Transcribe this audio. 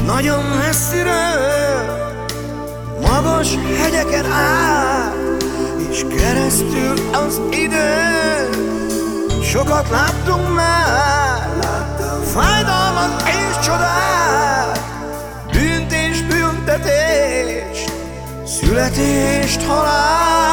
Nagyon messziről, magas hegyeken át, és keresztül az idő. Sokat láttunk már, fájdalmat és csodát, bűnt és büntetést, születést, halált.